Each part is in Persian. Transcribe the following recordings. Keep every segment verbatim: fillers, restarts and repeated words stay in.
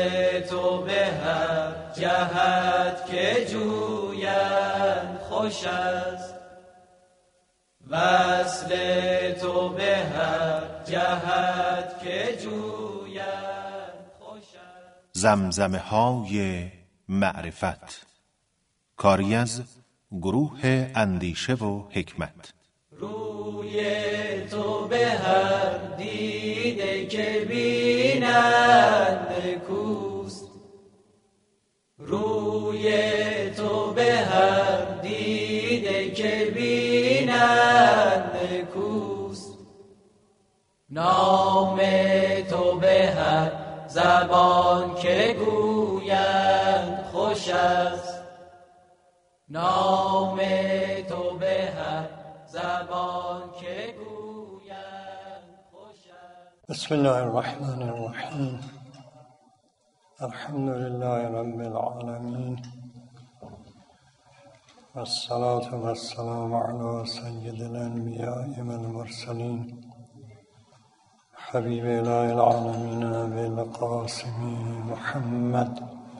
تو به هر جهت که جویند خوش است، وصل تو به هر جهت که جویند خوش است. زمزمه های معرفت، کاری از گروه اندیشه و حکمت. روی تو به هر دیده که بینند کوست، روی تو به هر دیده که بینند کوست، نام تو به هر زبان که گویند خوش است، نام تو به هر زبان که گویند خوش است. بسم الله الرحمن الرحیم. الحمد لله رب العالمین والصلاة والسلام علی سید الانبیاء والمرسلین حبیب اله العالمین بالقاسم محمد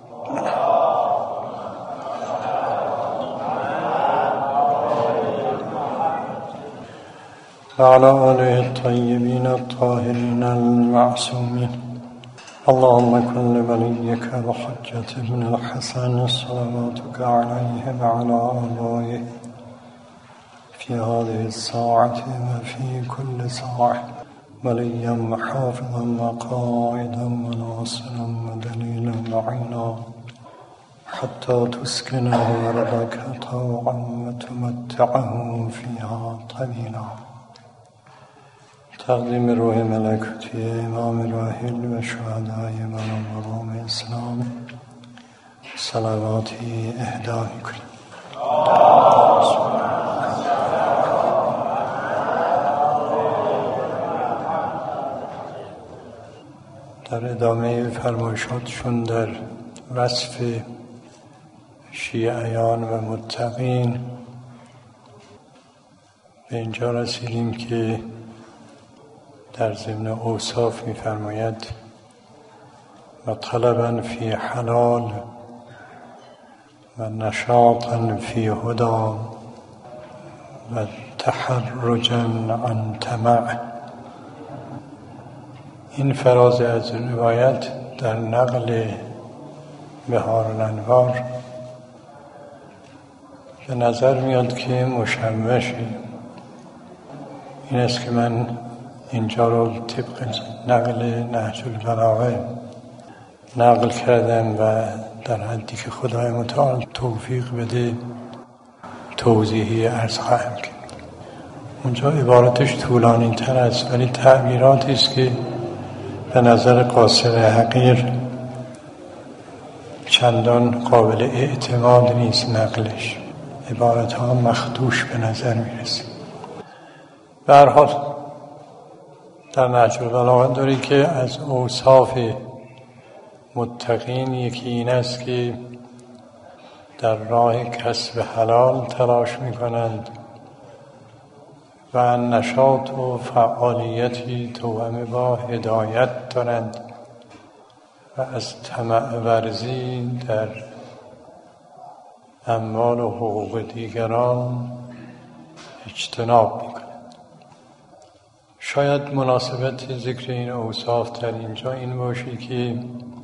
وعلى آله الطيبين الطاهرين المعصومين. اللهم كن لوليك الحجة ابن الحسن صلواتك عليه وعلى آبائه في هذه الساعة وفي كل ساعة وليا وحافظا وقائدا وناصرا ودليلا معينا حتى تسكنه أرضك طوعا وتمتعه فيها طويلا. تقدیم روح ملکوتی امام راحل و شهدای مقام اسلام صلواتی اهدا می‌کنیم. در ادامه فرمایشاتشون در وصف شیعیان و متقین به اینجا رسیدیم که در ضمن اوصاف می‌فرماید و طلبا فی حلال و نشاطا فی هدا و تحرجا عن طمع. این فراز از روایت در نقل بهار الانوار به نظر میاد که مشوشه. این است که من اینجا رو طبق نقل نهج البلاغه نقل کردم و در حدی که خدای متعال توفیق بده توضیحی عرض خواهم کرد. اونجا عبارتش طولانی تر است ولی تعبیراتی است که به نظر قاصر حقیر چندان قابل اعتماد نیست نقلش، عبارت ها مخدوش به نظر میرسه. به هر حال در نهج البلاغه داری که از اوصاف متقین یکی این است که در راه کسب حلال تلاش میکنند و نشاط و فعالیتی توأم با هدایت دارند و از طمع ورزی در اموال و حقوق دیگران اجتناب میکنند. شاید مناسبت ذکر این اوصاف در اینجا این باشه که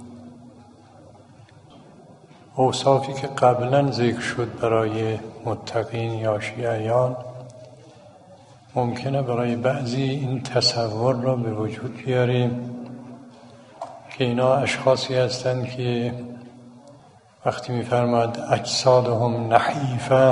اوصافی که قبلا ذکر شد برای متقین یا شیعیان ممکنه برای بعضی این تصور را به وجود بیاریم که اینا اشخاصی هستند که وقتی می‌فرماد اجسادهم نحیفه،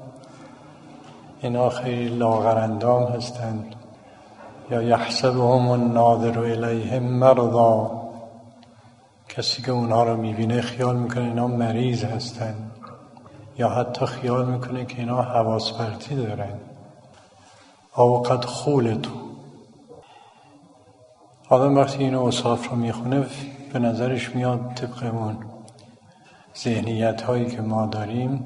اینا خیلی لاغرندام هستند، یا یحسبهم الناظر الیهم مرضا، کسی که اونها رو میبینه خیال میکنه اینا مریض هستند، یا حتی خیال میکنه که اینا حواس پرتی دارن. او قد خولتو. آدم وقتی این اوصاف رو میخونه به نظرش میاد طبق اون ذهنیت هایی که ما داریم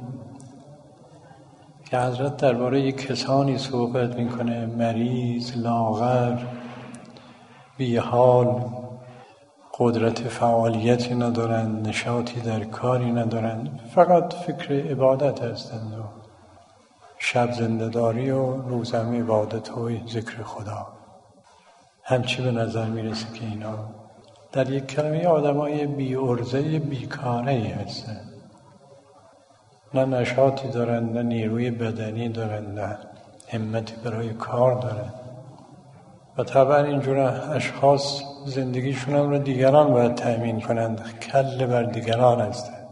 که حضرت درباره یک کسانی صحبت میکنه مریض، لاغر، بیحال، قدرت فعالیتی ندارند، نشاطی در کاری ندارند، فقط فکر عبادت هستند و شب زنده‌داری و روز هم عبادت و ذکر خدا. همچی به نظر میرسه که اینا در یک کلمه آدمای بی ارزه بیکاره‌ای هستن. نه نشاطی دارن، نه نیروی بدنی دارن، نه همتی برای کار دارن. و طبعا اینجور اشخاص زندگیشون هم رو دیگران باید تأمین کنند، کل بر دیگران هستند.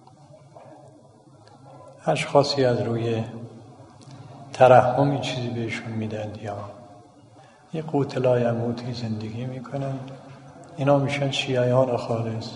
اشخاصی از روی ترحمی چیزی بهشون میدن یا یه قوت لایموتی زندگی میکنن. اینا میشن شیعیان خالص،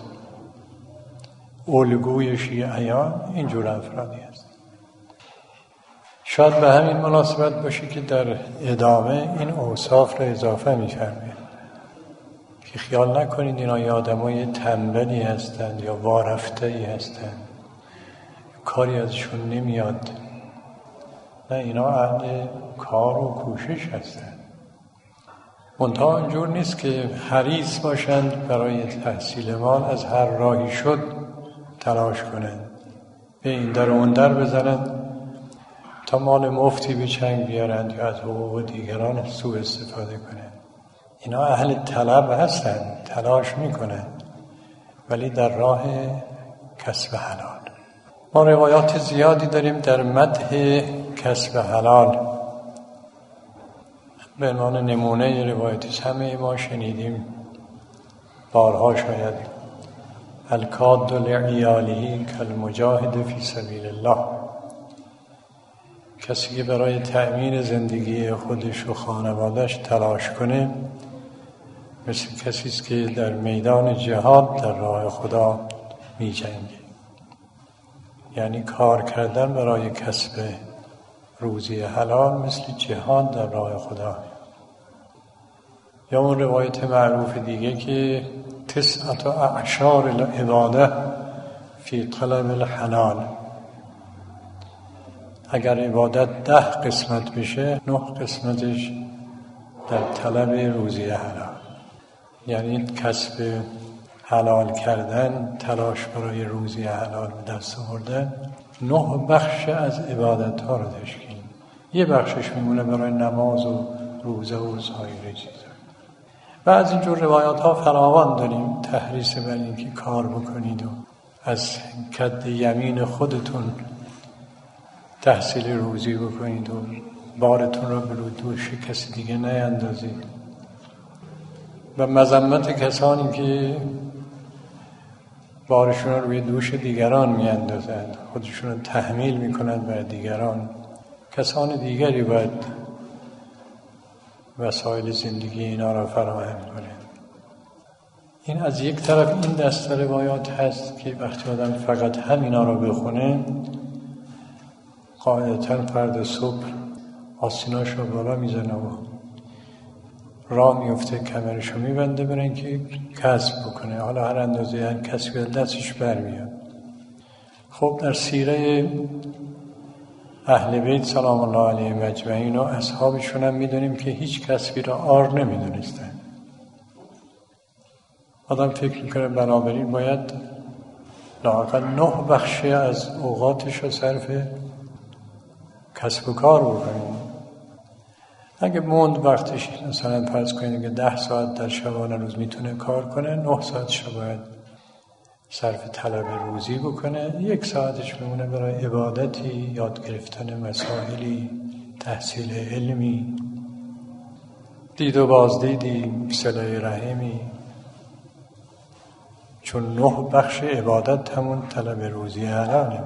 الگوی شیعیان اینجور افرادی هست. شاید به همین مناسبت باشه که در ادامه این اوصاف را اضافه می‌فرمه که خیال نکنید اینا یه آدمای تنبلی هستند یا وارفته‌ای هستند، کاری ازشون نمیاد. نه، اینا اهل کار و کوشش هستند. منتها اینجور نیست که حریص باشند برای تحصیل مال از هر راهی شد تلاش کنند، به این در و اون در بزنند تا مال مفتی به چنگ بیارند یا از حقوق دیگران سوء استفاده کنند. اینا اهل طلب هستند، تلاش میکنند، ولی در راه کسب حلال. ما روایات زیادی داریم در مدح کسب حلال. به عنوان نمونه روایتی همه ما شنیدیم بارها شاید: الکاد لعیاله کالمجاهد فی سبیل الله. کسی که برای تأمین زندگی خودش و خانوادهش تلاش کنه مثل کسی است که در میدان جهاد در راه خدا می جنگه. یعنی کار کردن برای کسب روزی حلال مثل جهاد در راه خدا. یا اون روایت معروف دیگه که تسعت اعشار العباده فی طلب الحلال. اگر عبادت ده قسمت بشه، نه قسمتش در طلب روزی حلال، یعنی کسب حلال کردن، تلاش برای روزی حلال به دست آوردن. نه بخش از عبادت ها رو تشکیل. یه بخشش میمونه برای نماز و روزه و سایر چیزا. و از اینجور روایات ها فراوان داریم، تحریص بر این که کار بکنید و از کد یمین خودتون تحصیل روزی بکنید و بارتون رو به دوش کسی دیگه نیندازید. و مذمت کسانی که بارشون رو روی دوش دیگران میاندازند، خودشون رو تحمیل میکنند بر دیگران. کسان دیگری باید وسایل زندگی اینا را فراهم کنند. این از یک طرف این دسته روایات هست که وقتی آدم فقط همینا را بخونه قاعدتاً فرد صبح آستیناش رو بالا میزنه و راه میفته، کمرش رو میبنده برای اینکه کسب بکنه، حالا هر اندازه هر کسبی از دستش برمیاد. خب در سیره اهل بیت سلام الله علیهم اجمعین و اصحابشون هم میدونیم که هیچ کسبی را عار نمیدونستن. آدم فکر میکنه بنابراین باید لااقل نه بخش از اوقاتش رو صرف کسب و کار بکنیم. اگه موند وقتش مثلا فرض کنید که ده ساعت در شبانه روز میتونه کار کنه، نه ساعتش رو باید صرف طلب روزی بکنه، یک ساعتش میمونه برای عبادتی، یاد گرفتن مسائلی، تحصیل علمی، دید و بازدیدی، صله رحمی. چون نه بخش عبادت همون طلب روزی حلاله.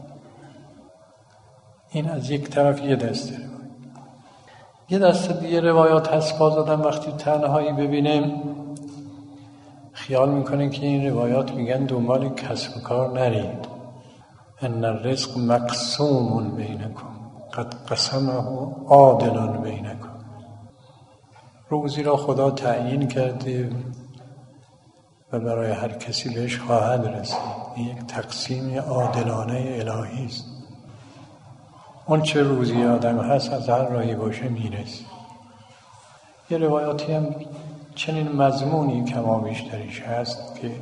این از یک طرف یه دسته روایت. یه دسته دیگه روایات هست باز آدم وقتی تنهایی ببینه خیال میکنه که این روایات میگن دنبال کسب و کار نرید. ان الرزق مقسوم بینکم قد قسمه عادلا بینکم. روزی را خدا تعیین کرده و برای هر کسی بهش خواهد رسید. این یک تقسیم عادلانه الهی است. اون چه روزی آدم هست از هر راهی باشه میرسه. یه روایاتی هم چنین مضمونی کما بیشتریش هست که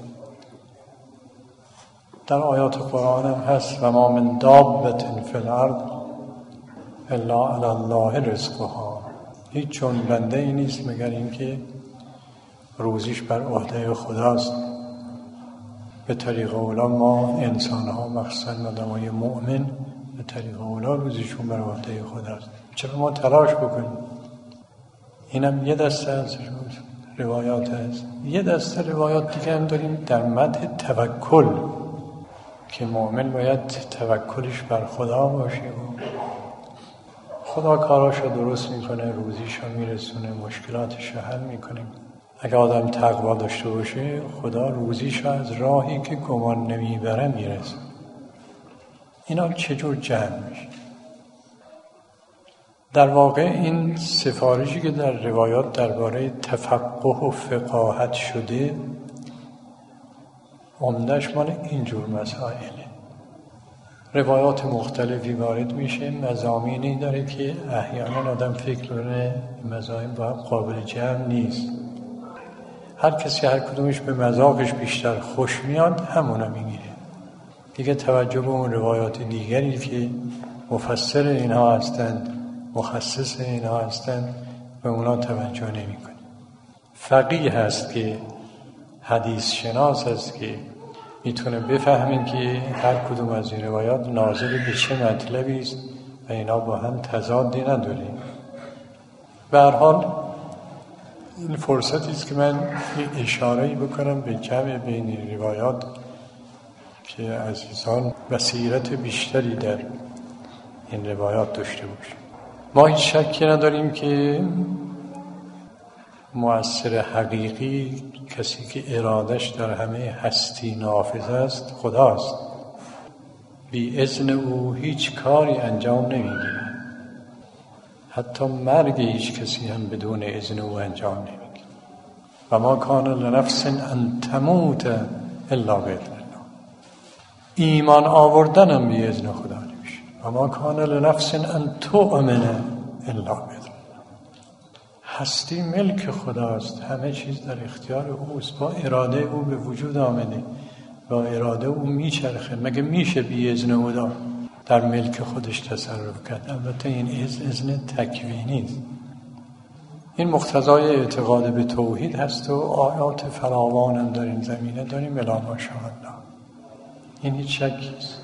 در آیات قرآن هم هست و ما من دابة فی الارض الا علی الله رزقها. هیچ جنبنده ای نیست مگر اینکه روزیش بر عهده خداست. به طریق اولا ما انسان ها مخصوصا آدمای مؤمن به طریق اولا روزیشون بر عهده خداست. چرا ما تلاش بکنیم؟ اینم یه دسته از روایات هست. یه دسته روایات دیگه هم داریم در مدح توکل که مؤمن باید توکلش بر خدا باشه و خدا کاراشو درست میکنه، روزیشو میرسونه، مشکلاتشو حل میکنه. اگه آدم تقوا داشته باشه خدا روزیشو از راهی که گمان نمیبره میرسه. اینا چجور جمع میشه؟ در واقع این سفارشی که در روایات درباره تفقه و فقاهت شده عمدش مال اینجور مسائله. روایات مختلفی وارد میشه، مضامینی داره که احیانا آدم فکر کنه مضامین با قابل جمع نیست. هر کسی هر کدومش به مذاقش بیشتر خوش میاد همونو میگیره. دیگه توجه به اون روایات دیگری که مفسر اینها هستند، مخصص اینها هستند، به اونا توجه نمی کنه. فقیه هست که حدیث شناس هست که میتونه بفهمین که هر کدوم از این روایات ناظر به چه مطلبی است و اینا با هم تضادی نداره. به هر حال این فرصتی است که من اشاره‌ای بکنم به جمع بین روایات که عزیزان بصیرت بیشتری در این روایات داشته باشیم. ما هیچ شکی نداریم که مؤثر حقیقی، کسی که ارادش در همه هستی نافذ است، خداست. بی اذن او هیچ کاری انجام نمیگیره. حتی مرگ هیچ کسی هم بدون اذن او انجام نمیگیره. و ما کان لنفس ان تموت الا باذن الله. ایمان آوردن هم بی اذن خدا نمیشه. و ما کان لنفس ان تؤمن الا باذن. هستی ملک خداست، همه چیز در اختیار اوست، با اراده او به وجود آمده، با اراده او میچرخه. مگه میشه بی اذن او در ملک خودش تصرف کرد؟ البته این اذن اذن تکوینی است. این مقتضای اعتقاد به توحید هست و آیات فراوان هم در این زمینه داریم الا ماشاءالله. این هیچ شکی نیست.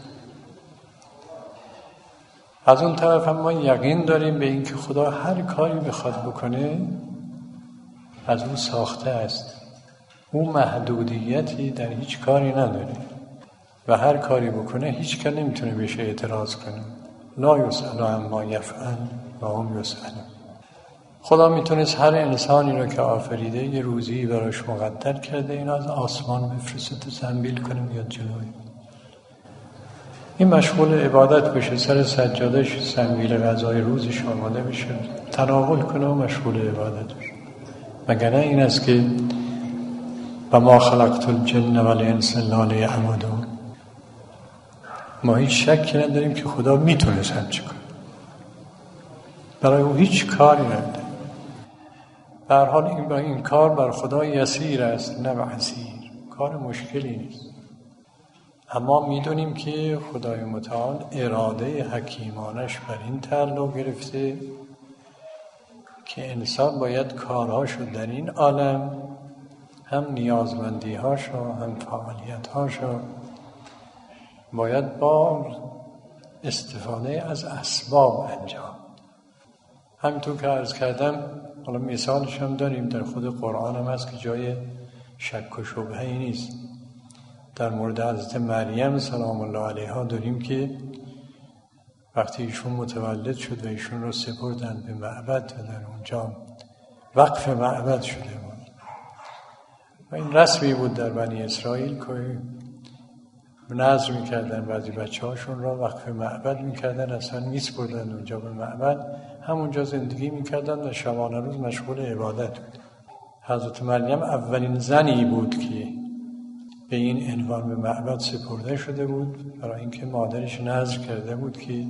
از اون طرف هم ما یقین داریم به این که خدا هر کاری بخواد بکنه از اون ساخته است. اون محدودیتی در هیچ کاری نداره و هر کاری بکنه هیچ کس نمیتونه بهش اعتراض کنه. لا یسأل عما یفعل و هم یسألون. خدا میتونست هر انسانی رو که آفریده یه روزی براش مقدر کرده، این از آسمان بفرسته تو زنبیل کنه بیاد جلوی این مشغول عبادت بشه، سر سجادهش زنبیل غذای روزش آماده بشه، تناول کنه و مشغول عبادت بشه. مگر نه این است که و ما خلقت الجن والانس الا لیعبدون. ما هیچ شکی نداریم که خدا میتونست همچی کنه، برای او هیچ کاری نداره. به هر حال این, این کار بر خدا یسیر است نه عسیر، کار مشکلی نیست. اما میدونیم که خدای متعال اراده حکیمانش بر این تعلق گرفته که انسان باید کارهاشو در این عالم، هم نیازمندیهاشو هم فعالیتهاشو، باید با استفاده از اسباب انجام. همینطور که عرض کردم، حالا مثالش هم داریم در خود قرآن هم هست که جای شک و شبهه‌ای نیست. در مورد حضرت مریم سلام الله علیها داریم که وقتی ایشون متولد شد و ایشون رو سپردن به معبد و در اونجا وقف معبد شده بود و این رسمی بود در بنی اسرائیل که نذر میکردن بعضی بچه هاشون را وقف معبد میکردن، اصلا میسپردن اونجا به معبد، همونجا زندگی میکردن و شبانه روز مشغول عبادت بود. حضرت مریم اولین زنی بود که به این عنوان به معبد سپرده شده بود، برای اینکه مادرش نذر کرده بود که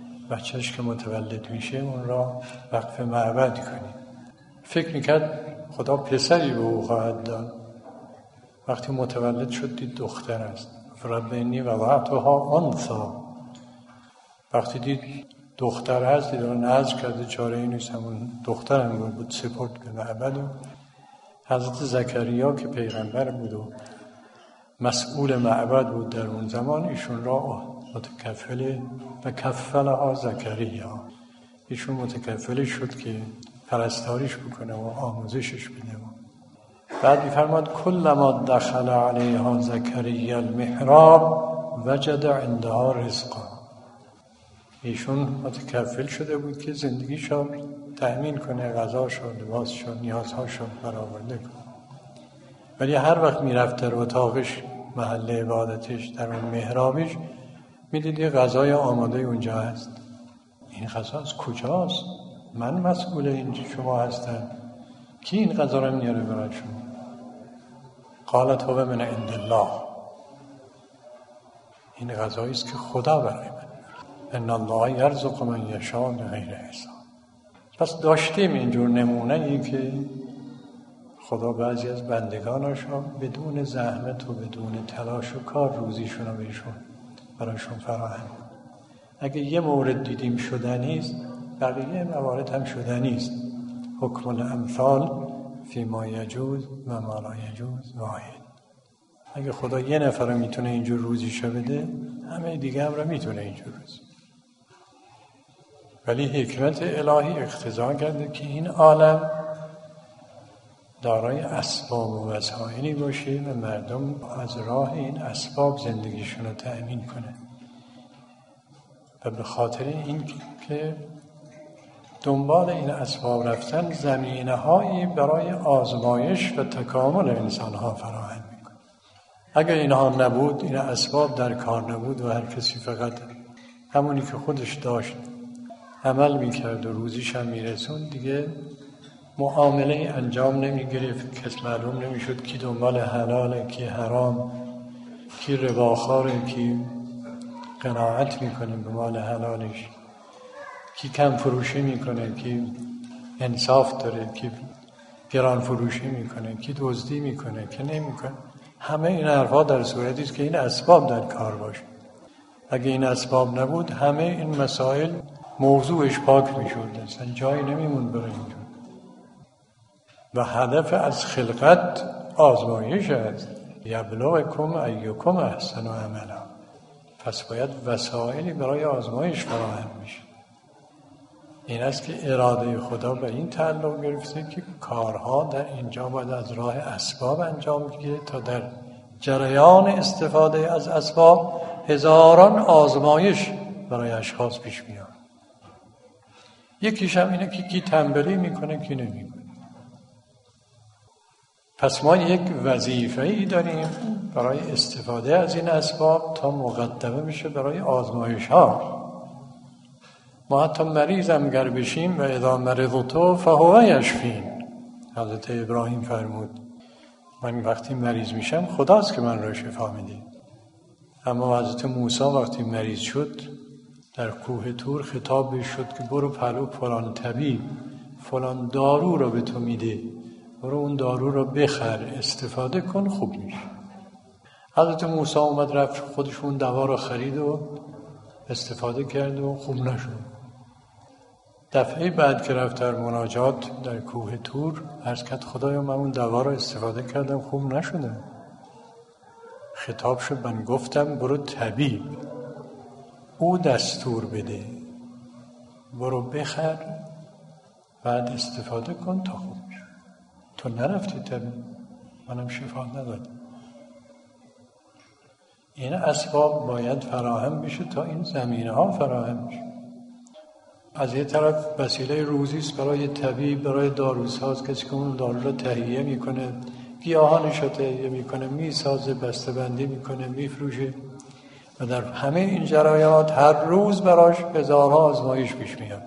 بچهش که متولد میشه اون را وقف معبد کنی. فکر میکرد خدا پسری به او خواهد داد. وقتی متولد شد دید دختر است. رب انی وضعتها انثی. وقتی دید دختر هست دید اون نذر کرده چاره ای نیست، همون دختر هم بود، سپرد به معبد. و حضرت زکریا که پیغمبر بود و مسئول معبد بود در اون زمان، ایشون را متکفل و کفلها زکریا، ایشون متکفل شد که پرستاریش بکنه و آموزشش بده. بعد می‌فرماد کلما دخل علیها زکریا المحراب وجد عندها رزقا. ایشون متکفل شده بود که زندگیشو تأمین کنه، غذاشو، لباسشو، نیازهاشو برآورده کنه. ولی هر وقت میرفت در اتاقش، محل عبادتش، در اون محرابش، میدید یه غذای آماده اونجا هست. این غذا از کجاست؟ من مسئول این شما هستم، کی این غذا رو میاره برای شما؟ قالت هو من عند الله. این غذایی است که خدا برای من. ان الله یرزق من یشاء بغیر حساب. پس داشتیم اینجور نمونه ای که خدا بعضی از بندگانش را بدون زحمت و بدون تلاش و کار روزیشون رو بهشون برایشون فراهم کنه. اگه یه مورد دیدیم شدنی است، بقیه موارد هم شدنی است. حکم الامثال فی ما یجوز و ما لا یجوز واحد. اگه خدا یه نفر رو میتونه اینجور روزیشو بده، همه دیگه هم رو میتونه اینجور روزی. ولی حکمت الهی اقتضا کرده که این عالم دارای اسباب و وسایلی باشه و مردم از راه این اسباب زندگیشون رو تأمین کنه. و به خاطر این که دنبال این اسباب رفتن زمینه‌هایی برای آزمایش و تکامل انسان‌ها فراهم می‌کنه. اگر اینها نبود، این اسباب در کار نبود و هر کسی فقط همونی که خودش داشت عمل می‌کرد و روزیش هم می‌رسوند، دیگه معامله انجام نمی‌گرفت، کس معلوم نمی‌شد کی دنبال حلاله، کی حرام، کی رباخواره، کی قناعت می‌کنه به مال حلالش، کی کم فروشی میکنه، کی انصاف داره، کی گران فروشی میکنه، کی دزدی میکنه، کی نمیکنه. همه این حرفا در صورتی است که این اسباب در کار باشه. اگه این اسباب نبود، همه این مسائل موضوعش پاک میشد، اصلا جایی نمیمون برای اینجا. و هدف از خلقت آزمایش است. یبلوکم ایکم احسن عملا. پس باید وسایلی برای آزمایش فراهم میشه. این است که اراده خدا به این تعلق گرفته که کارها در اینجا باید از راه اسباب انجام بگیره تا در جریان استفاده از اسباب هزاران آزمایش برای اشخاص پیش میاد. یکیش هم اینه که کی تنبلی میکنه کی نمیکنه. پس ما یک وظیفه‌ای داریم برای استفاده از این اسباب تا مقدمه بشه برای آزمایش ها. ما حتی مریض هم گر بشیم و اذا مرضت فهو یشفین. حضرت ابراهیم فرمود من وقتی مریض میشم خداست که من را شفا میده. اما حضرت موسی وقتی مریض شد در کوه طور خطاب بهش شد که برو پلو فلان طبیب فلان دارو را به تو میده، برو اون دارو را بخر استفاده کن خوب میشه. حضرت موسی اومد رفت خودش اون دوا را خرید و استفاده کرد و خوب نشد. دفعه بعد که رفت در مناجات در کوه طور عرض کرد خدایا من اون دوا را استفاده کردم خوب نشدم. خطاب شد من گفتم برو طبیب او دستور بده، برو بخر بعد استفاده کن تا خوب میشه. تو نرفتی طبیب، منم شفا ندادم. این اسباب باید فراهم بشه تا این زمینه ها فراهم بشه. از یه طرف وسیله روزی است برای طبیب، برای داروساز، کسی که اون دارو رو تهیه میکنه، گیاهانش رو تهیه میکنه، میسازه، بسته‌بندی میکنه، میفروشه و در همه این جریانات هر روز براش هزارها آزمایش پیش میاد.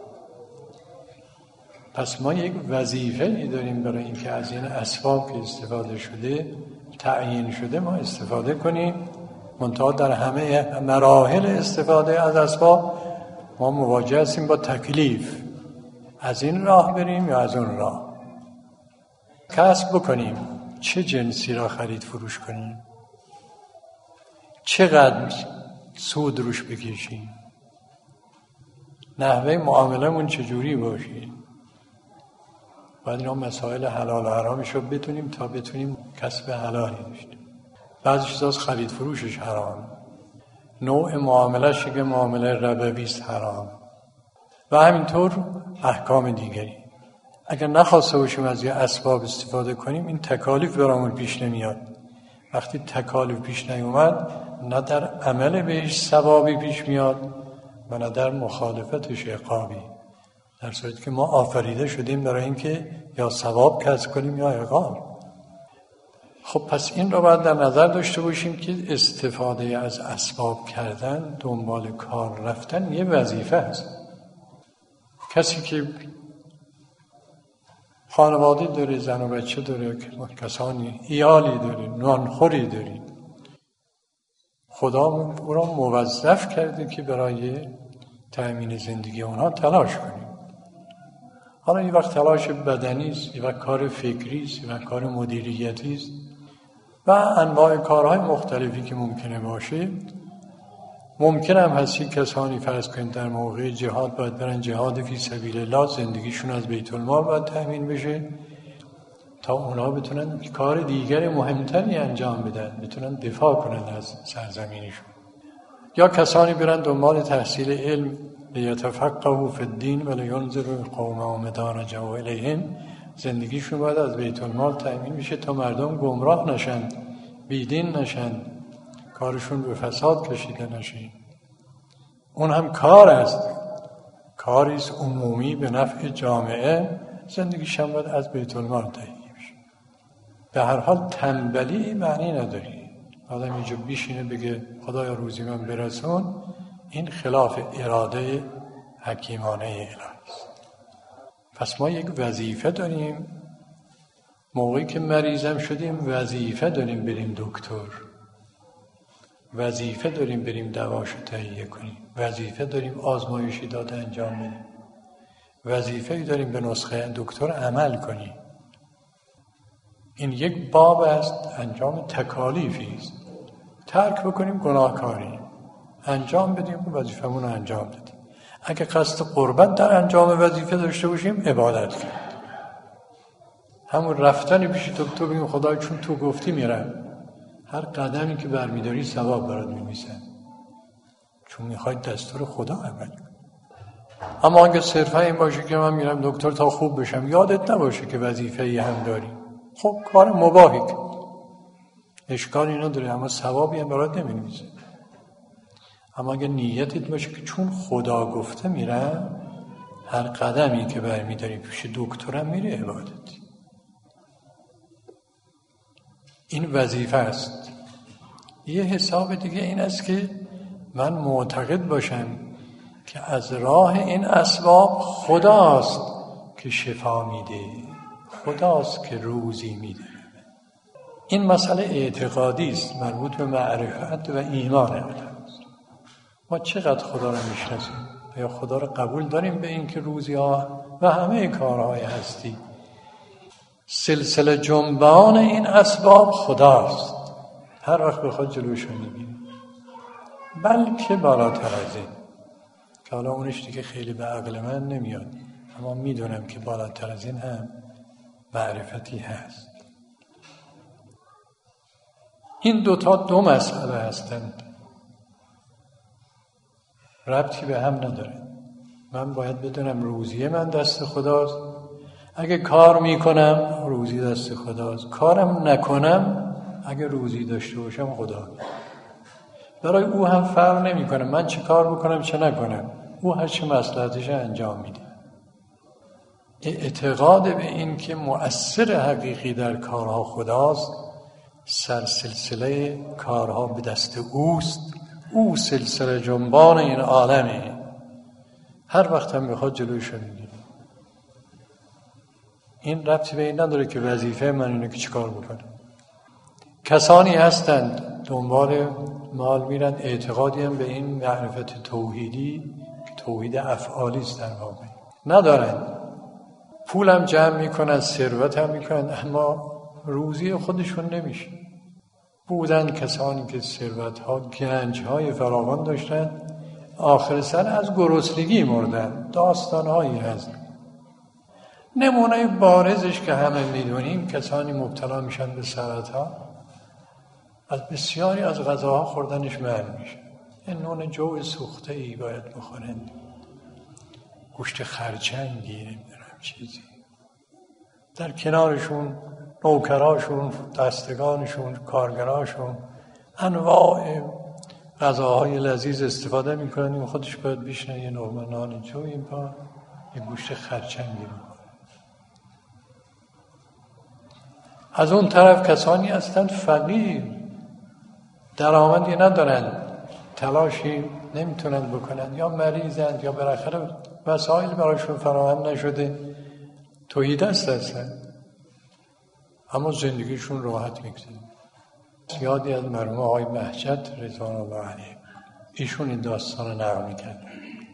پس ما یک وظیفه‌ای داریم برای اینکه از این اسباب که استفاده شده تعیین شده ما استفاده کنیم. منتها در همه مراحل استفاده از اسباب ما مواجه هستیم با تکلیف، از این راه بریم یا از اون راه. کسب بکنیم چه جنسی را خرید فروش کنیم، چقدر سود روش بکشیم، نحوه معاملمون چجوری باشید. باید اینا مسائل حلال و حرامش رو بتونیم تا بتونیم کسب حلالی داشته. بعضی چیزا خرید فروشش حرام، نوع معاملهش که معامله ربوی است حرام، و همینطور احکام دیگری. اگر نخواسته باشیم از یه اسباب استفاده کنیم، این تکالیف برامون پیش نمیاد. وقتی تکالیف پیش نیومد، نه در عمل بهش ثوابی پیش میاد و نه در مخالفتش عقابی، در صورتی که ما آفریده شدیم برای اینکه یا ثواب کسب کنیم یا عقاب. خب پس این رو باید در نظر داشته باشیم که استفاده از اسباب کردن، دنبال کار رفتن یه وظیفه است. کسی که خانواده داره، زن و بچه داره، کسانی ایالی داره، نانخوری داره، خدا او را موظف کرده که برای تأمین زندگی اونها تلاش کنیم. حالا این وقت تلاش بدنی است، این وقت کار فکری است، این وقت کار مدیریتی است و انواع کارهای مختلفی که ممکنه باشه. ممکن هم هستی کسانی فرض کنید در موقع جهاد باید برن جهاد فی سبیل الله، زندگیشون از بیت المال باید تأمین بشه تا اونا بتونن کار دیگر مهمتری انجام بدن، بتونن دفاع کنن از سرزمینشون. یا کسانی برن دنبال تحصیل علم، لیتفقهوا فی الدین و لینذروا قومهم اذا رجعوا الیهم، زندگیشون باید از بیت المال تأمین بشه تا مردم گمراه نشن، بیدین نشن، کارشون به فساد کشیده نشه. اون هم کار است، کاری است عمومی به نفع جامعه، زندگیش هم باید از بیت المال تأمین بشه. به هر حال تنبلی معنی نداری. آدم اینجا بیشینه بگه خدایا روزی من برسون، این خلاف اراده حکیمانه الهی است. پس ما یک وظیفه داریم، موقعی که مریضم شدیم وظیفه داریم بریم دکتر، وظیفه داریم بریم دواشو تهیه کنیم، وظیفه داریم آزمایشی داده انجام بدیم، وظیفه داریم به نسخه دکتر عمل کنیم. این یک باب است، انجام تکالیفی است. ترک بکنیم گناهکاری، انجام بدیم وظیفه‌مون رو انجام بدیم. اگه قصد قربت در انجام وظیفه داشته باشیم عبادت کنیم. همون رفتن پیش دکتر بگیم خدای چون تو گفتی میرم، هر قدمی که برمیداری ثواب برات می‌نویسن، چون میخواید دستور خدا عمل کنی. اما اگه صرفا این باشه که من میرم دکتر تا خوب بشم، یادت نباشه که وظیفه‌ای هم داری، خب کار مباهی کن، اشکالی نداره، اما ثوابی هم برات نمی‌نویسه. اما اگه نیتت باشه که چون خدا گفته میرم، هر قدمی که برمیداری پیش دکترم میره عبادتی. این وظیفه است. یه حساب دیگه این است که من معتقد باشم که از راه این اسباب خداست که شفا میده، خداست که روزی میده. این مسئله اعتقادی است، مربوط به معرفت و ایمان است. ما چقدر خدا رو میشناسیم؟ یا خدا رو قبول داریم به این که روزی ها و همه کارهای هستی سلسله جنبان این اسباب خداست، هر وقت بخواد جلوش رو میگیره، بلکه بالاتر از این که حالا اونش دیگه خیلی به عقل من نمیاد، اما میدونم که بالاتر از این هم معرفتی هست. این دوتا دو مسئله هستند، ربطی به هم نداره. من باید بدونم روزی من دست خداست، اگه کار میکنم روزی دست خداست، کارم نکنم اگه روزی داشته باشم خدا. برای او هم فرق نمیکنه من چه کار بکنم چه نکنم، او هر چه مصلحتش انجام میده. اعتقاد به این که مؤثر حقیقی در کارها خداست، سرسلسله کارها به دست اوست، او سلسله جنبان این عالمه، هر وقت هم بخواد جلوش میگیره. این ربطی به این نداره که وظیفه من اینه که چیکار بکنم. کسانی هستند دنبال مال میرن، اعتقادی هم به این معرفت توحیدی که توحید افعالی است در واقع ندارن، پولم جمع میکنن، ثروت هم میکنن، اما روزی خودشون نمیشه. بودن کسانی که ثروت‌ها، گنج‌های فراوان داشتن، آخر سر از گرسنگی مردن. داستان‌هایی هست. نمونه بارزش که همه میدونیم، کسانی مبتلا میشن به سرطان از بسیاری از غذاها خوردنش منع میشه. این نون جو سوخته ای باید بخورن، گوشت خرچنگی، نمیدونم چیزی. در کنارشون نوکراشون، دستگانشون، کارگراشون انواع غذاهای لذیذ استفاده میکنن، این خودش باید بیشنه یه نرمه نان جو، این پا یه گوشت خرچنگی رو. از اون طرف کسانی هستند فقیر، درآمدی ندارن، تلاشی نمیتونن بکنن، یا مریضند یا بالاخره وسایل برایشون فراهم نشده، تهیدست هستن، اما زندگیشون راحت میگذره. یادی از مرحوم آقای بهجت رضوان الله علیه، ایشون این داستان رو نقل میکرد.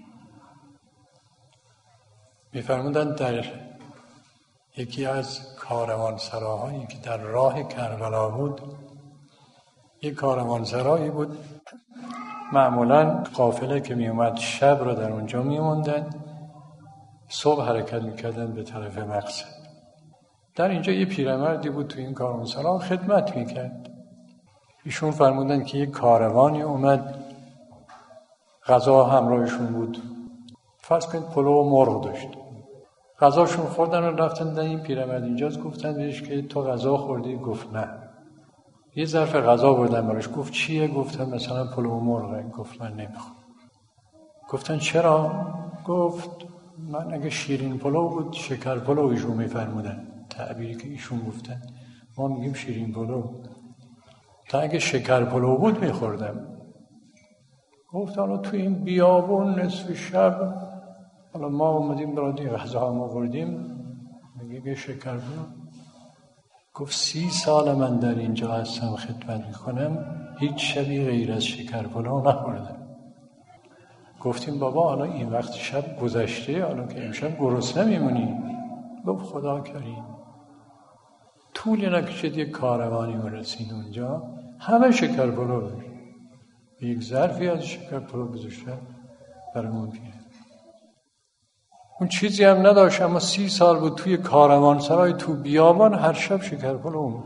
میفرمودن در یکی از کاروانسراهایی که در راه کربلا بود، یک کاروانسرایی بود، معمولاً قافله که میومد شب رو در اونجا میموندن، صبح حرکت میکردن به طرف مقصد. در اینجا یه پیرمردی بود تو این کاروانسرا خدمت میکرد. ایشون فرمودن که یک کاروانی اومد، غذا همراهشون بود، فرض کنید پلو و مرغ داشت. غذاشون خوردن و رفتن در این پیرمرد اینجاست، گفتن بهش که تو غذا خوردی؟ گفت نه. یه ظرف غذا بردن براش، گفت چیه؟ گفتن مثلا پلو و مرغه. گفت من نمیخوام. گفتن چرا؟ گفت من اگه شیرین پلو بود شکر پلو ایشون میفرمودن، تعبیری که ایشون گفتن، ما میگیم شیرین پلو، تا اگه شکر پلو بود میخوردم. گفت حالا تو این بیابون نصف شب، حالا ما اومدیم برای غذا ما خوردیم، میگه شکر پلو. گفت سی سال من در اینجا هستم خدمت میکنم، هیچ شبی غیر از شکر پلو نخوردم. گفتیم بابا حالا این وقت شب گذشته، حالا که امشب گرسنه میمونی. گفت خدا کریم. طولی نکشید یک کاروانی رسید اونجا، همه شکر پلو بود، یک ظرفی از شکر پلو گذاشتن برامون پیره. اون چیزی هم نداشت، اما سی سال بود توی کاروانسرای تو بیابان، هر شب شکر پلو.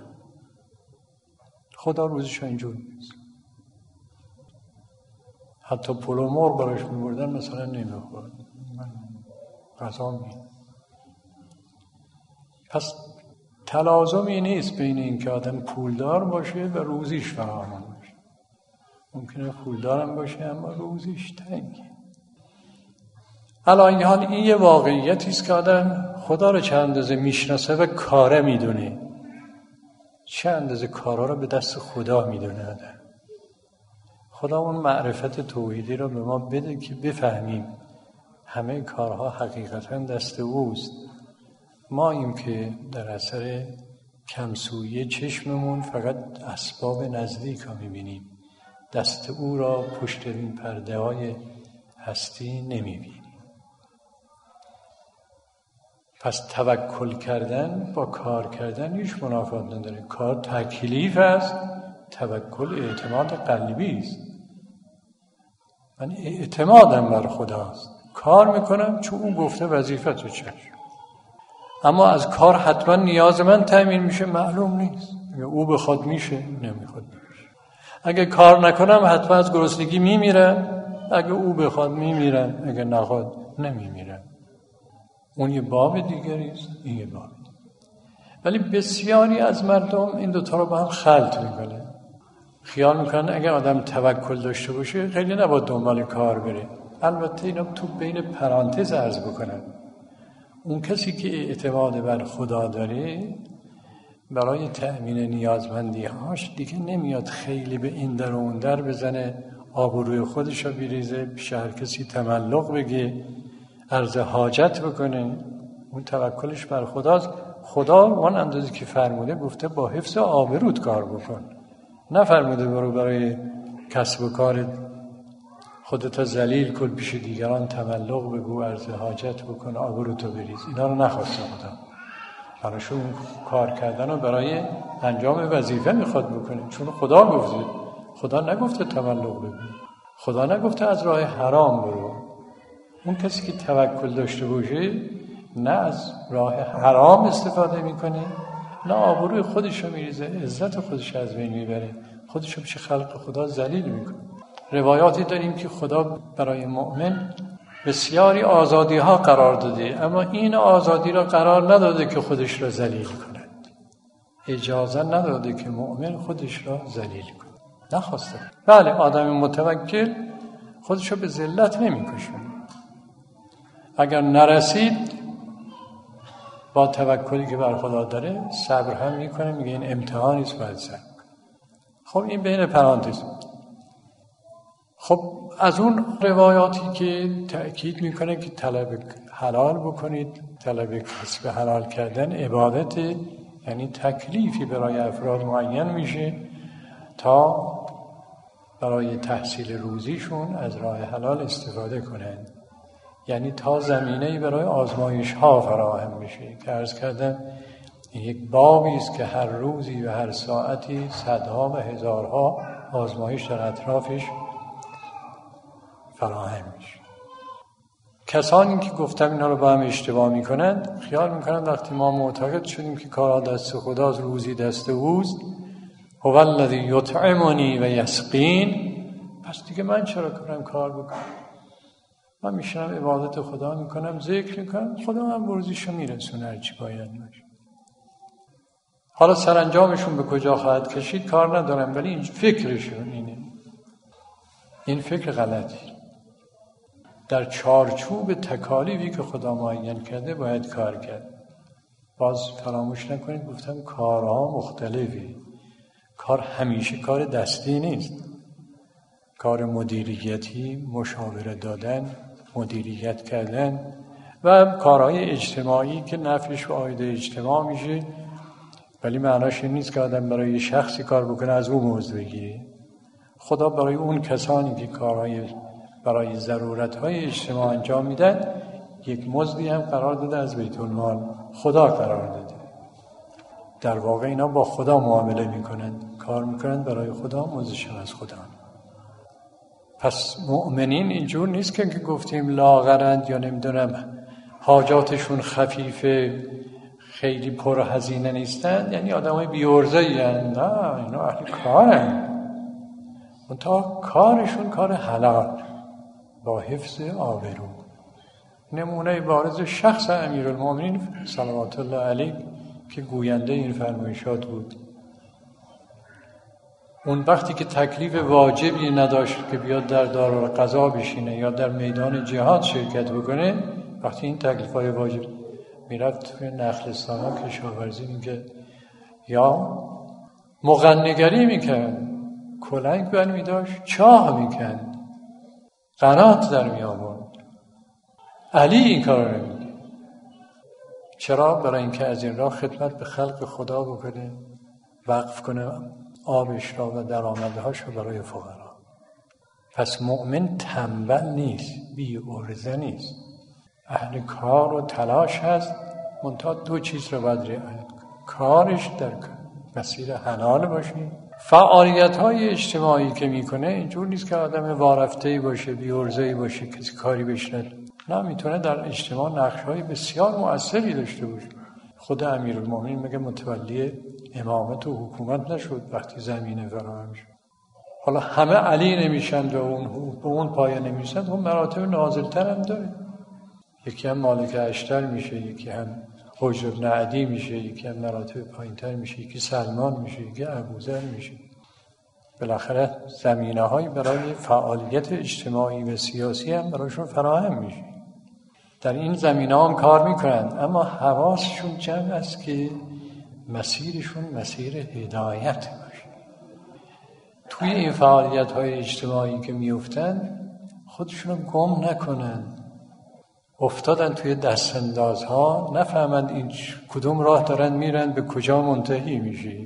خدا روزش اینجور نیست. حتی پلو مرغ براش می‌بردن مثلا نمی‌خورد، من غذا می. پس تلازمی نیست بین این که آدم پولدار باشه و روزیش فراوان باشه. ممکنه پولدارم باشه اما روزیش تنگه. الان حال این یه واقعیتی است که آدم خدا رو چه اندازه میشناسه و کاره میدونه، چه اندازه کارا رو به دست خدا میدونه آدم. خدا اون معرفت توحیدی رو به ما بده که بفهمیم همه کارها حقیقتا دست اوست. ما این که در اثر کمسویی چشممون فقط اسباب نزدیک ها میبینیم، دست او را پشت این پرده های هستی نمیبینیم. پس توکل کردن با کار کردن هیچ منافات نداره. کار تکلیف است، توکل اعتماد قلبی است. من اعتمادم بر خداست، کار میکنم چون او گفته وظیفت رو چشم. اما از کار حتما نیاز من تامین میشه معلوم نیست. اگه او بخواد میشه، نمیخواد میشه. اگه کار نکنم حتما از گرسنگی میمیرم، اگه او بخواد میمیرم، اگه نخواد نمیمیرم. اون یه باب دیگری است، این یه باب. ولی بسیاری از مردم این دوتا رو با هم خلط میکنه. خیال میکنن اگه آدم توکل داشته باشه خیلی نباید دنبال کار بره. البته اینا تو بین پرانتز عرض بکنن. اون کسی که اعتماد بر خدا داره برای تأمین نیازمندی‌هاش دیگه نمیاد خیلی به این در و اون در بزنه، آبروی خودش رو بریزه، پیش هر کسی تملق بگه، عرض حاجت بکنه. اون توکلش بر خداست. خدا اون اندازی که فرموده گفته با حفظ آبروت کار بکن، نه فرموده برو برای کسب و کار خودت ذلیل کن، پیش دیگران تملق بگو، عرض حاجت بکن، آبروتو بریز. اینا رو نخواسته خدا. براشون کار کردن و برای انجام وظیفه میخواد بکنه، چون خدا گفته. خدا نگفته تملق بگو، خدا نگفته از راه حرام برو. اون کسی که توکل داشته باشه نه از راه حرام استفاده میکنه، نه آبروی خودش رو میریزه، عزت خودش از بین میبره، خودش رو پیش خلق خدا ذلیل میکنه. روایاتی داریم که خدا برای مؤمن بسیاری آزادی ها قرار داده، اما این آزادی را قرار نداده که خودش را ذلیل کند. اجازه نداده که مؤمن خودش را ذلیل کند، نخواسته. بله، آدم متوکل خودش را به ذلت نمیکشونه. اگر نرسید با توکلی که بر خدا داره صبر هم میکنه، میگه این امتحانی است، باید صبر کنه. خب این بین پرانتز. خب از اون روایاتی که تأکید میکنه که طلب حلال بکنید، طلب کسب حلال کردن عبادت، یعنی تکلیفی برای افراد معین میشه تا برای تحصیل روزیشون از راه حلال استفاده کنن، یعنی تا زمینه‌ای برای آزمایش ها فراهم میشه که عرض کردم این یک بابی است که هر روزی و هر ساعتی صدها و هزارها آزمایش در اطرافش فراهم میشه. کسانی که گفتم اینا رو با هم اشتباه میکنند، خیال میکنند وقتی ما معتقد شدیم که کارا دست خداست، روزی دست اوست، هو الذی یطعمنی و یسقین، پس دیگه من چرا کنم کار بکنم؟ من میشنم عبادت خدا میکنم، ذکر میکنم، خدا هم روزیشو میرسونه هرچی باید باشه. حالا سرانجامشون به کجا خواهد کشید کار ندارم، ولی این فکرشون اینه. این فکر غلطی. در چارچوب تکالیفی که خدا معین کرده باید کار کرد. باز فراموش نکنید گفتم کارها مختلفی. کار همیشه کار دستی نیست. کار مدیریتی، مشاوره دادن، مدیریت کردن و کارهای اجتماعی که نفعش و عاید اجتماع میشه، ولی معناش این نیست که آدم برای شخصی کار بکنه از اون مزد بگیره. خدا برای اون کسانی که کارهای برای ضرورت‌های اجتماع انجام میدن یک مزدی هم قرار داده از بیت المال، خدا قرار داده. در واقع اینا با خدا معامله میکنن، کار میکنن برای خدا، مزدشون از خدا. پس مؤمنین اینجور نیست که گفتیم لاغرند یا نمیدونم حاجاتشون خفیفه، خیلی پر هزینه نیستن، یعنی آدمای بی‌عرضه‌ای اند. نه، اینا اهل کارن، منتها کارشون کار حلال با حفظ آبرو. نمونه بارز شخص امیرالمومنین صلوات الله علیه که گوینده این فرمایشات بود. اون وقتی که تکلیف واجبی نداشت که بیاد در دارالقضا بشینه یا در میدان جهاد شرکت بکنه، وقتی این تکلیف‌های واجب میرفت توی نخلستانا کشاورزی میکرد یا مغنیگری میکرد، کلنگ برمیداشت، چاه میکند، قنات در میآورد. علی این کار رو میکنه. چرا؟ برای اینکه از این راه خدمت به خلق خدا بکنه، وقف کنه آبش را و درآمدهاش رو برای فقرا. پس مؤمن تنبل نیست، بی عرضه نیست، اهل کار و تلاش هست. منتها دو چیز رو باید رعایت کنه: کارش در مسیر حلال باشه، فعالیت‌های اجتماعی که میکنه اینجور نیست که آدم وارفته‌ای باشه، بی عرضه‌ای باشه، کسی کاری بهش نده. نه، میتونه در اجتماع نقش‌های بسیار مؤثری داشته باشه. خود امیرالمومنین میگه متولی امامت و حکومت نشد وقتی زمینه فراهم شد. حالا همه علی نمیشن و اون به اون پایه نمیشن، اون مراتب نازل‌تر هم داره. یکی هم مالک اشتر میشه، یکی هم حجر بن عدی میشه، یکی هم مراتب پایین‌تر میشه، یکی سلمان میشه، یکی ابوذر میشه. بالاخره زمینه‌هایی برای فعالیت اجتماعی و سیاسی هم برایشون فراهم میشه. در این زمینه‌ها هم کار میکنن، اما حواسشون جمع است که مسیرشون مسیر هدایت باشه. توی این فعالیت‌های اجتماعی که میفتن خودشون رو گم نکنن، افتادن توی دستاندازها، نفهمند این کدوم راه دارن میرن، به کجا منتهی میشه.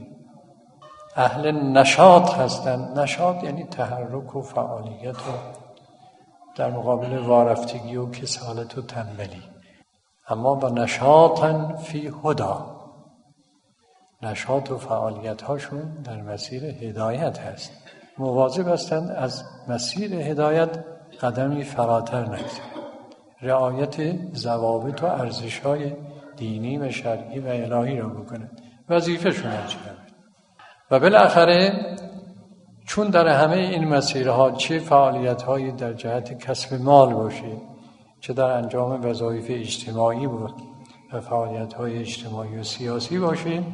اهل نشاط هستن. نشاط یعنی تحرک و فعالیت و در مقابل وارفتگی و کسالت و تنبلی. اما با نشاطاً فی هدا، نشاط و فعالیت هاشون در مسیر هدایت هست، مواظب هستند از مسیر هدایت قدمی فراتر نگذارند، رعایت ضوابط و ارزش‌های دینی و شرعی و الهی را بکنند، وظیفه‌شون انجام بدن. و بالاخره چون در همه این مسیرها چه فعالیت‌هایی در جهت کسب مال باشه، چه در انجام وظایف اجتماعی بود و فعالیت‌های اجتماعی و سیاسی باشه،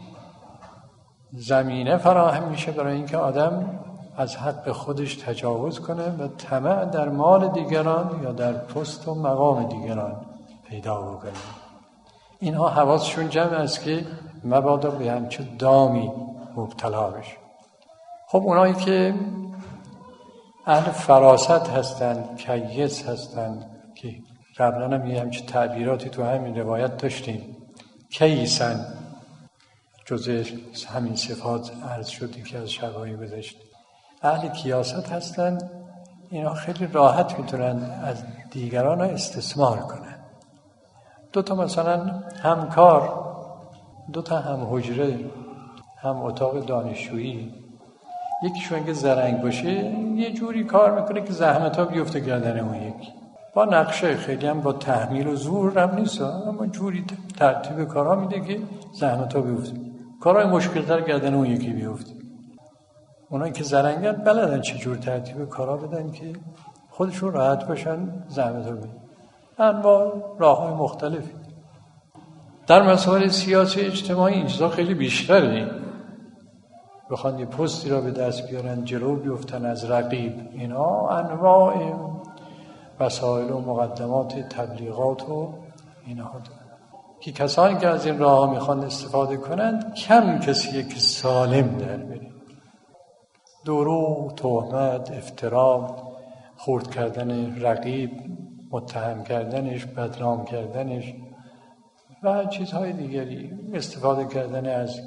زمینه فراهم میشه برای اینکه آدم از حق خودش تجاوز کنه و طمع در مال دیگران یا در پست و مقام دیگران پیدا بکنه. اینها حواسشون جمع است که مبادا به همچون دامی مبتلا بشه. خب اونایی که اهل فراست هستند، کیس هستند، که قبلا هم یه همچون تعبیراتی تو همین روایت داشتیم، کیسن، جزء همین صفات عرض شدی که از شبایی گذشت، اهل کیاست هستند. اینا خیلی راحت میتونن از دیگران استثمار کنن. دو تا مثلا همکار، دو تا هم حجره، هم اتاق دانشجویی، یکیشون اگه زرنگ باشه یه جوری کار میکنه که زحمت ها بیفته گردن اون یکی، با نقشه، خیلی هم با تحمیل و زور هم نیست، اما جوری ترتیب کارها میده که زحمت ها بیفته، کارهای مشکلتر گردن اون یکی بیفته. اونایی که زرنگن بلدن چه جور ترتیب کارها بدن که خودشون راحت باشن، زحمت ها بیفته. انواع راه‌های مختلفی. در مسائل سیاسی اجتماعی این چیزا خیلی بیشتره. بخوان یه پستی را به دست بیارن، جلو بیفتن از رقیب، اینا انواع وسایل و مقدمات تبلیغات و اینها دارن که کسانی که از این راه ها میخوان استفاده کنند کم کسیه که سالم در بره. دروغ، تهمت، افترا، خرد کردن رقیب، متهم کردنش، بدنام کردنش و چیزهای دیگری، استفاده کردن از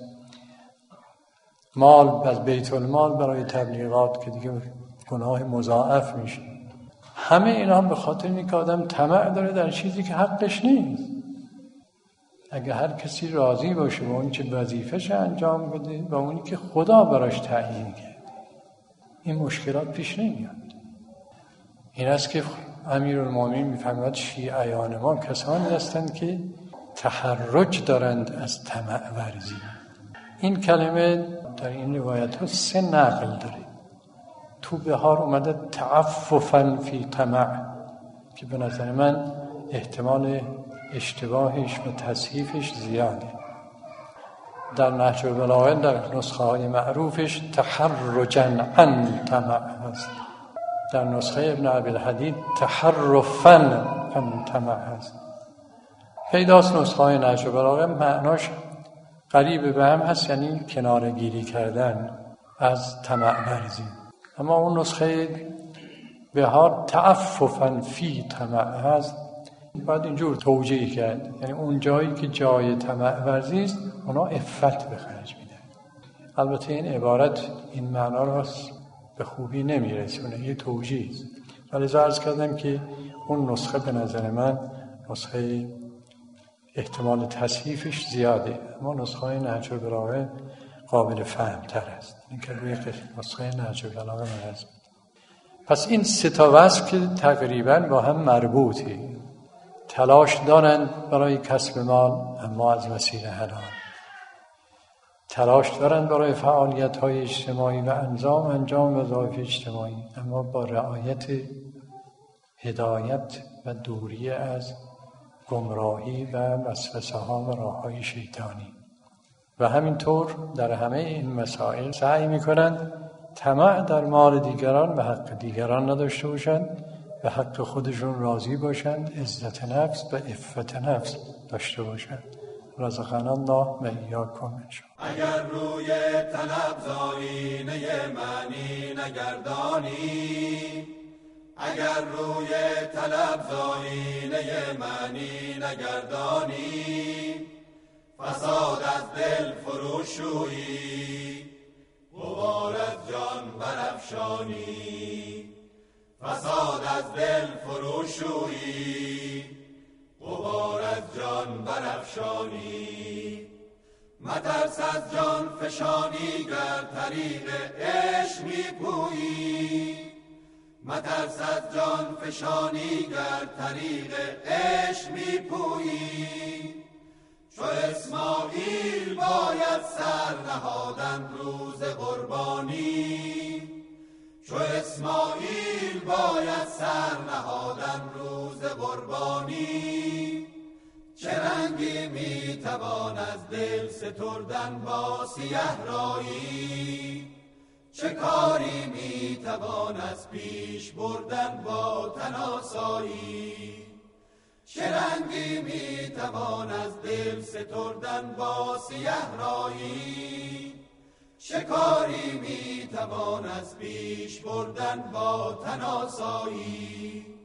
مال، از بیت المال برای تبلیغات که دیگه گناه مضاعف میشه. همه اینا هم به خاطر اینکه آدم طمع داره در چیزی که حقش نیست. اگه هر کسی راضی باشه با اون چه وظیفه‌ش انجام بده و اونی که خدا براش تعیین کرده، این مشکلات پیش نمیاد. این است که امیرالمومنین میفرماید شیعیان ما کسانی هستند که تحرج دارند از طمع ورزی. این کلمه در این روایت ها سه نقل داره. تو بهار اومده تعففاً فی طمع که به نظر من احتمال اشتباهش و تصحیفش زیاده. در نهج البلاغه در نسخه های معروفش تحرجاً عن طمع هست. در نسخه ابن ابی‌الحدید تحرفاً عن طمع هست. پیداست نسخه های نهج البلاغه معناش قریب به هم هست، یعنی کناره گیری کردن از طمع ورزی. اما اون نسخه بهار تعففاً فی طمع هست، باید اینجور توجیه کرد، یعنی اون جایی که جای طمع ورزی است اونا عفت به خرج میدن. البته این عبارت این معنا رو به خوبی نمیرسونه، یه توجیه است. ولی عرض کردم که اون نسخه به نظر من نسخه احتمال تصحیفش زیاده، اما نسخه نهج البلاغه قابل فهم تر است. این که روی نسخه نهج البلاغه مرز. پس این سه تا وصف که تقریبا با هم مربوطه، تلاش دارند برای کسب مال اما از مسیر حلال، تلاش دارند برای فعالیت‌های اجتماعی و انجام انجام وظایف اجتماعی اما با رعایت هدایت و دوری از گمراهی و وسوسه ها و راه های شیطانی. و همینطور در همه این مسائل سعی میکنند طمع در مال دیگران و حق دیگران نداشته باشند و حق خودشون راضی باشند، عزت نفس و عفت نفس داشته باشند. رزقنا الله و ایاکم انشاءالله. اگر روی طلب زارینه معنی نگردانی، اگر روی طلب زارینه معنی نگردانی، فساد از دل فروشویی، غبار از جان برافشانی. فساد از دل فروشویی، غبار از جان برافشانی. مترس از جان فشانی گر طریق عشق میپویی، مترس از جان فشانی گر طریق عشق میپویی. چو اسماعیل باید سر نهادن روز قربانی، چو اسماعیل باید سر نهادن روز قربانی. چه رنگی میتوان از دل ستردن با سیه رایی، چه کاری میتوان از پیش بردن با تن آسایی. چه رنگی میتوان از دل ستردن با سیه رایی، چه کاری میتوان از پیش بردن با تن آسایی.